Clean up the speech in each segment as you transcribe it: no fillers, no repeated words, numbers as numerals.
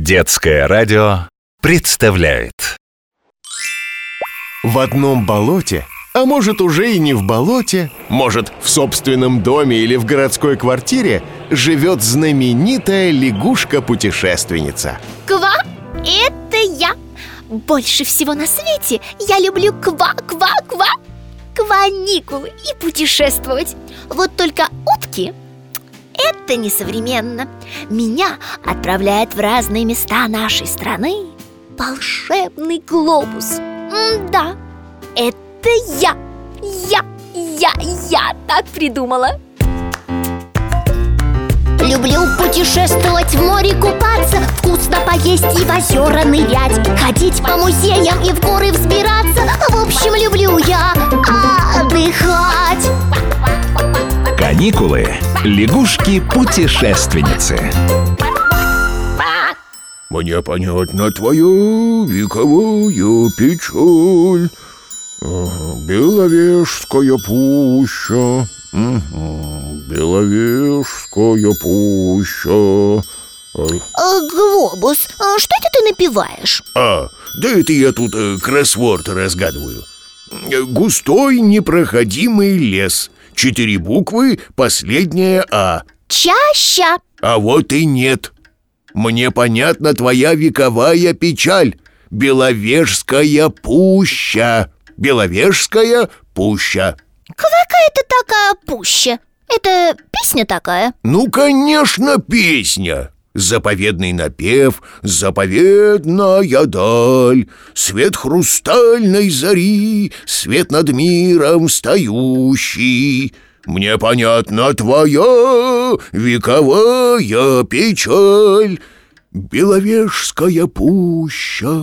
Детское радио представляет. В одном болоте, а может уже и не в болоте, может в собственном доме или в городской квартире, живет знаменитая лягушка-путешественница. Ква, это я! Больше всего на свете я люблю ква-ква-ква, каникулы и путешествовать. Вот только утки — это несовременно. Меня отправляет в разные места нашей страны волшебный глобус. Да, это я так придумала. Люблю путешествовать, в море купаться, вкусно поесть и в озера нырять, ходить по музеям и в горы взбираться. В общем, люблю я отдыхать. Каникулы. Лягушки-путешественницы. Мне понятна твоя вековая печаль. Беловежская пуща. Беловежская пуща. Глобус, что это ты напеваешь? Да это я тут кроссворд разгадываю. Густой непроходимый лес. 4 буквы, последняя А. Чаща. А вот и нет. Мне понятна твоя вековая печаль. Беловежская пуща. Беловежская пуща. Какая это такая пуща? Это песня такая? Ну, конечно, песня. Заповедный напев, заповедная даль, свет хрустальной зари, свет над миром стоящий. Мне понятна твоя вековая печаль. Беловежская пуща,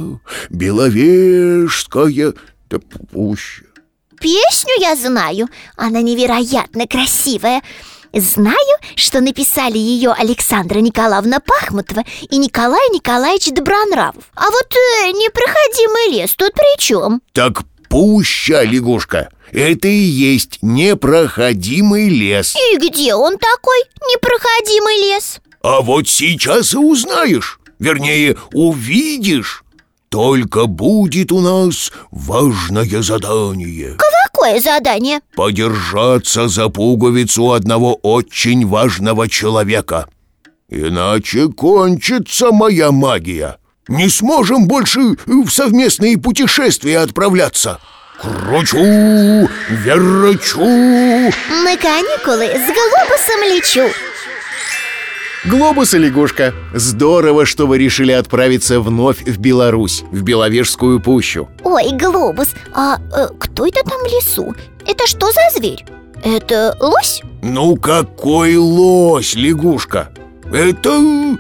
беловежская пуща. Песню я знаю, она невероятно красивая. Знаю, что написали ее Александра Николаевна Пахмутова и Николай Николаевич Добронравов. А вот непроходимый лес тут при чем? Так пуща, лягушка, это и есть непроходимый лес. И где он такой, непроходимый лес? А вот сейчас и узнаешь, вернее, увидишь. Только будет у нас важное задание. Какое задание? Подержаться за пуговицу одного очень важного человека. Иначе кончится моя магия. Не сможем больше в совместные путешествия отправляться. Кручу, верчу. На каникулы с глобусом лечу. Глобус и лягушка, здорово, что вы решили отправиться вновь в Беларусь, в Беловежскую пущу. Ой, Глобус, кто это там в лесу? Это что за зверь? Это лось? Ну какой лось, лягушка? Это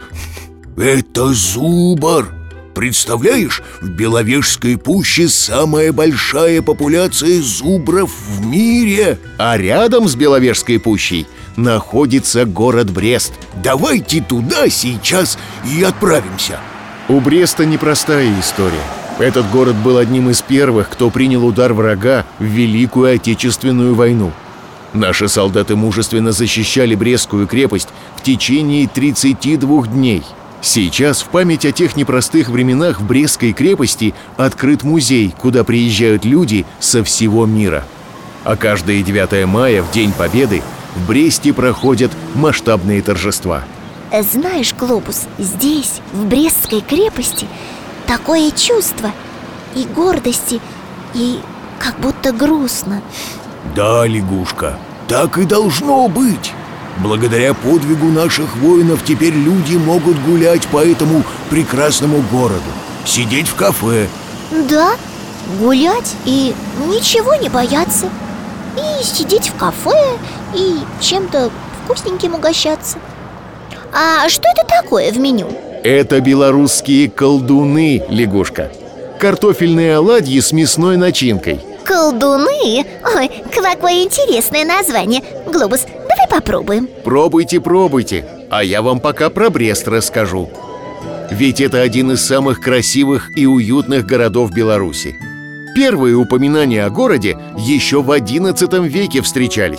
зубр. Представляешь, в Беловежской пуще самая большая популяция зубров в мире. А рядом с Беловежской пущей находится город Брест. Давайте туда сейчас и отправимся. У Бреста непростая история. Этот город был одним из первых, кто принял удар врага в Великую Отечественную войну. Наши солдаты мужественно защищали Брестскую крепость в течение 32 дней. Сейчас в память о тех непростых временах в Брестской крепости открыт музей, куда приезжают люди со всего мира. А каждое 9 мая, в День Победы, в Бресте проходят масштабные торжества. Знаешь, Глобус, здесь, в Брестской крепости, такое чувство и гордости, и как будто грустно. Да, лягушка, так и должно быть. Благодаря подвигу наших воинов теперь люди могут гулять по этому прекрасному городу, сидеть в кафе. Да, гулять и ничего не бояться. И сидеть в кафе, и чем-то вкусненьким угощаться. А что это такое в меню? Это белорусские колдуны, лягушка. Картофельные оладьи с мясной начинкой. Колдуны? Ой, какое интересное название. Глобус, давай попробуем. Пробуйте, пробуйте. А я вам пока про Брест расскажу. Ведь это один из самых красивых и уютных городов Беларуси. Первые упоминания о городе еще в XI веке встречались.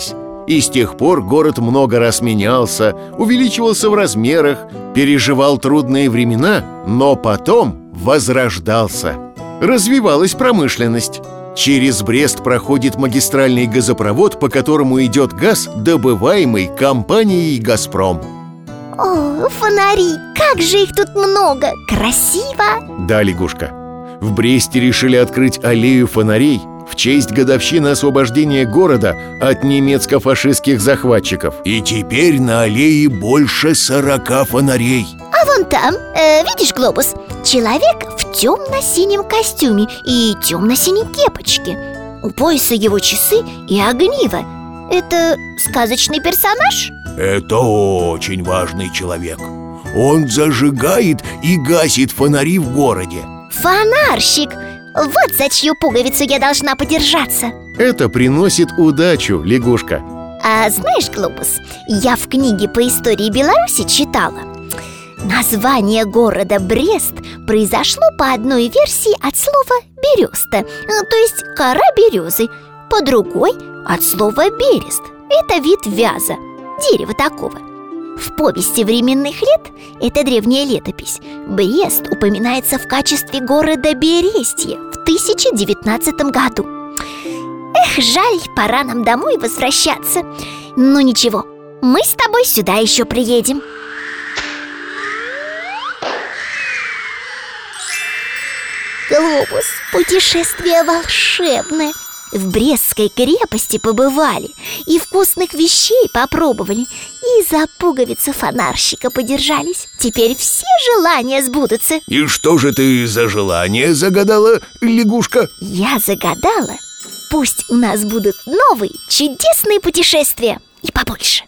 И с тех пор город много раз менялся, увеличивался в размерах, переживал трудные времена, но потом возрождался. Развивалась промышленность. Через Брест проходит магистральный газопровод, по которому идет газ, добываемый компанией «Газпром». О, фонари, как же их тут много! Красиво! Да, лягушка. В Бресте решили открыть аллею фонарей в честь годовщины освобождения города от немецко-фашистских захватчиков. И теперь на аллее больше 40 фонарей. А вон там, видишь глобус? Человек в темно-синем костюме и темно-синей кепочке. У пояса его часы и огниво. Это сказочный персонаж? Это очень важный человек. Он зажигает и гасит фонари в городе. Фонарщик! Вот за чью пуговицу я должна подержаться. Это приносит удачу, лягушка. А знаешь, глобус, я в книге по истории Беларуси читала. Название города Брест произошло по одной версии от слова «береста», то есть кора березы, по другой от слова «берест». Это вид вяза, дерева такого. В повести временных лет, это древняя летопись, Брест упоминается в качестве города Берестье в 1019 году. Эх, жаль, пора нам домой возвращаться. Ну ничего, мы с тобой сюда еще приедем. Глобус, путешествие волшебное. В Брестской крепости побывали, и вкусных вещей попробовали, и за пуговицу фонарщика подержались. Теперь все желания сбудутся. И что же ты за желание загадала, лягушка? Я загадала, пусть у нас будут новые чудесные путешествия, и побольше.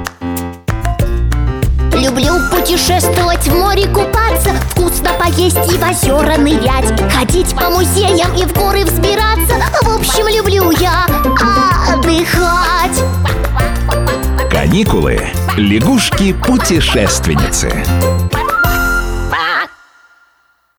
Люблю путешествовать, в море купаться, вкусно поесть и в озера нырять, ходить по музеям и в горы взбираться. В общем, люблю я отдыхать. Каникулы. Лягушки-путешественницы.